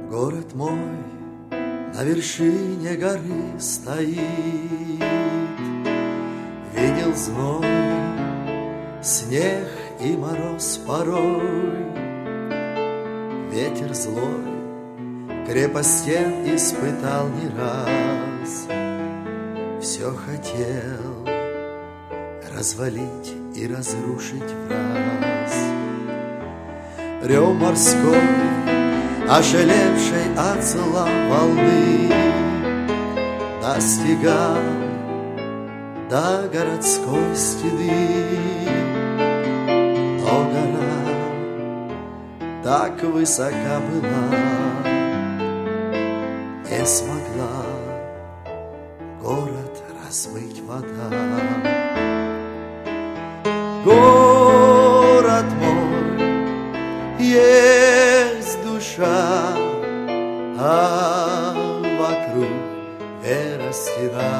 Город мой на вершине горы стоит, видел зной, снег и мороз порой, ветер злой, крепость стен испытал не раз, все хотел развалить и разрушить враз. Рев морской, ошалевшей от зла волны, достигал до городской стены. Но гора так высока была, не смогла город размыть вода. Город мой, есть душа, а вокруг вера стена.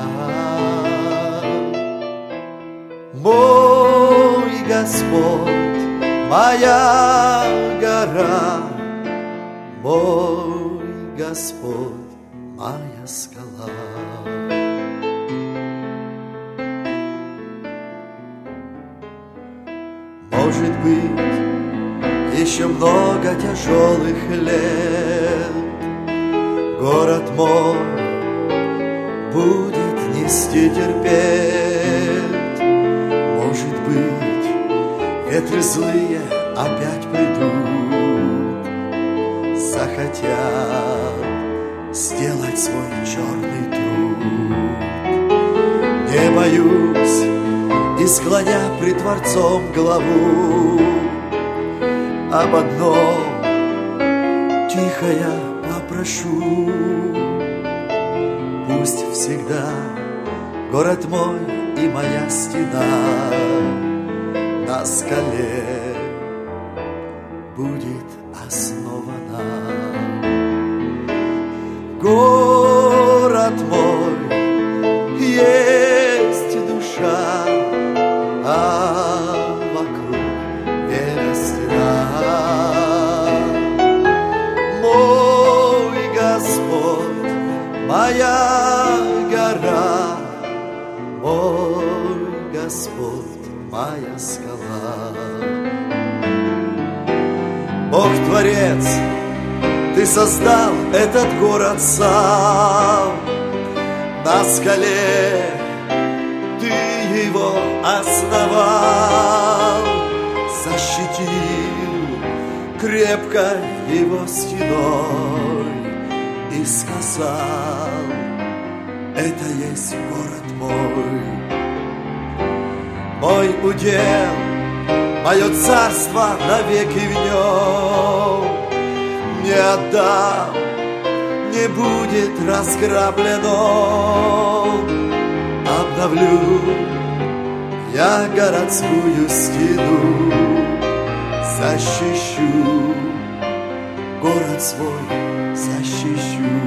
Мой Господь, моя гора, мой Господь, моя скала. Может быть, еще много тяжелых лет город мой будет нести терпеть. Может быть, ветры злые опять придут, захотят сделать свой черный труд. Не боюсь и склоня пред Творцом голову, об одном тихо я попрошу: пусть всегда город мой и моя стена на скале будет основана. Город мой, есть душа, а вокруг вера стена. Мой Господь, моя гора, мой Господь, моя скала. Бог Творец, Ты создал этот город сам, на скале Ты его основал, защитил крепко его стеной и сказал: это есть город мой. Мой удел, мое царство навеки в нем, не отдам, не будет разграблено. Обновлю я городскую стену, защищу город свой, защищу.